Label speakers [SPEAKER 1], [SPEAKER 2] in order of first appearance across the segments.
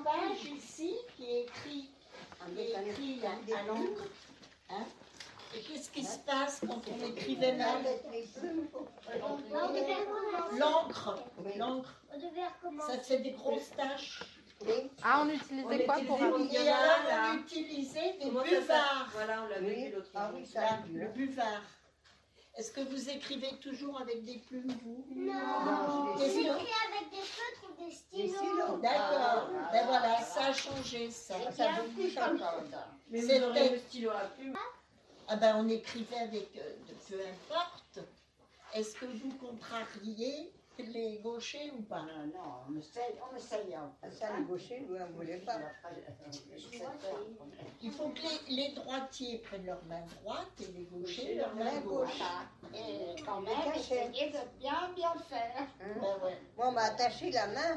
[SPEAKER 1] page ici qui est écrit à l'encre. Hein? Et qu'est-ce qui se passe quand on écrivait mal? L'encre. Ça fait des grosses taches.
[SPEAKER 2] Ah, on utilisait quoi pour appuyer?
[SPEAKER 1] Et alors, on utilisait des buvards.
[SPEAKER 3] Voilà, on l'avait vu l'autre fois.
[SPEAKER 1] Le buvard. Est-ce que vous écrivez toujours avec des plumes, vous?
[SPEAKER 4] Non.
[SPEAKER 1] J'écris
[SPEAKER 4] avec des feutres ou des stylos.
[SPEAKER 1] D'accord. Ben voilà, ça a changé, ça.
[SPEAKER 3] Mais vous auriez le stylo à plume.
[SPEAKER 1] Ah ben, on écrivait avec peu importe. Est-ce que vous contrariez les gauchers ou pas?
[SPEAKER 5] Non, on essayait. Ça, les gauchers, nous, on ne voulait pas.
[SPEAKER 1] Il faut que les droitiers prennent leur main droite et les gauchers leur main gauche.
[SPEAKER 4] Et quand même, essayez de bien faire.
[SPEAKER 1] Ben ouais.
[SPEAKER 5] Bon, on m'a attaché la main.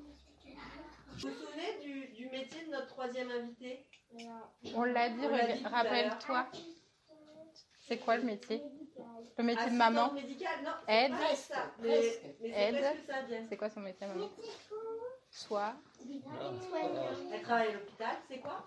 [SPEAKER 3] Vous vous souvenez du métier de notre troisième invité?
[SPEAKER 2] On l'a dit, rappelle-toi. C'est quoi le métier? Le métier de maman?
[SPEAKER 3] Médical, non,
[SPEAKER 2] Aide.
[SPEAKER 3] pas ça. Mais
[SPEAKER 2] Aide.
[SPEAKER 3] c'est presque ça, Diane.
[SPEAKER 2] C'est quoi son métier, maman? Soit.
[SPEAKER 3] Elle travaille à l'hôpital, c'est quoi?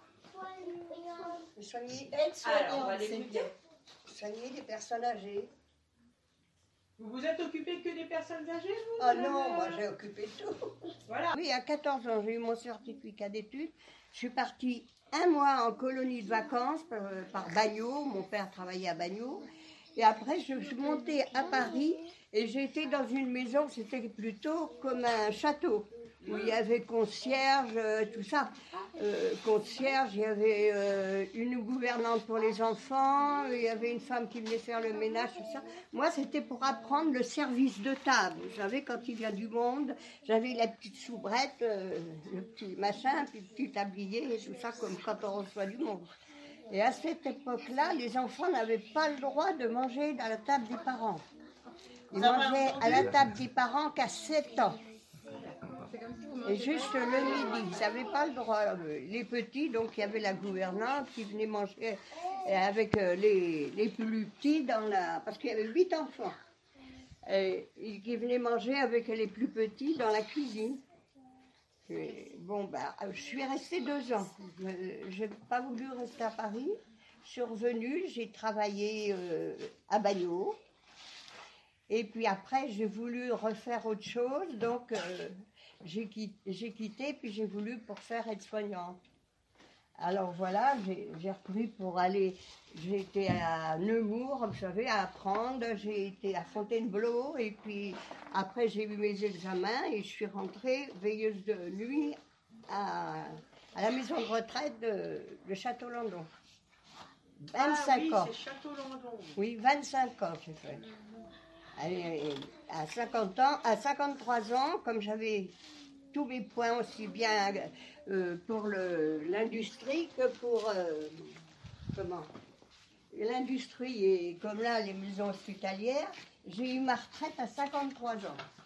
[SPEAKER 5] Soigner,
[SPEAKER 3] Alors, on va
[SPEAKER 1] Aide-soignante, c'est
[SPEAKER 3] l'écouter.
[SPEAKER 1] bien.
[SPEAKER 5] soigner des personnes âgées.
[SPEAKER 6] Vous vous êtes occupé que des personnes âgées, vous?
[SPEAKER 5] Ah non, moi j'ai occupé tout.
[SPEAKER 6] Voilà.
[SPEAKER 5] Oui, à 14 ans, j'ai eu mon certificat d'études. Je suis partie un mois en colonie de vacances par Bagnaux. Mon père travaillait à Bagnaux. Et après, je suis montée à Paris et j'ai été dans une maison, c'était plutôt comme un château, où il y avait concierge, tout ça. Concierge, il y avait une gouvernante pour les enfants, il y avait une femme qui venait faire le ménage, tout ça. Moi, c'était pour apprendre le service de table. J'avais, quand il y a du monde, j'avais la petite soubrette, le petit machin, puis le petit tablier et tout ça, comme quand on reçoit du monde. Et à cette époque-là, les enfants n'avaient pas le droit de manger à la table des parents. Ils mangeaient à la table des parents qu'à 7 ans. Et juste le midi, ils n'avaient pas le droit. Les petits, donc il y avait la gouvernante qui venait manger avec les plus petits, parce qu'il y avait 8 enfants. Et qui venaient manger avec les plus petits dans la cuisine. Et bon, je suis restée 2 ans. Je n'ai pas voulu rester à Paris. Je suis revenue, j'ai travaillé à Bagnaux. Et puis après, j'ai voulu refaire autre chose. Donc, j'ai quitté, puis j'ai voulu pour faire aide-soignante. Alors voilà, j'ai repris pour aller... J'ai été à Nemours, vous savez, à apprendre. J'ai été à Fontainebleau. Et puis après, j'ai eu mes examens et je suis rentrée veilleuse de nuit à la maison de retraite de Château-Landon. 25 ans.
[SPEAKER 6] C'est Château-Landon.
[SPEAKER 5] Oui, 25 ans j'ai fait. À 50 ans, à 53 ans, comme j'avais tous mes points aussi bien pour l'industrie que pour l'industrie et comme là les maisons hospitalières, j'ai eu ma retraite à 53 ans.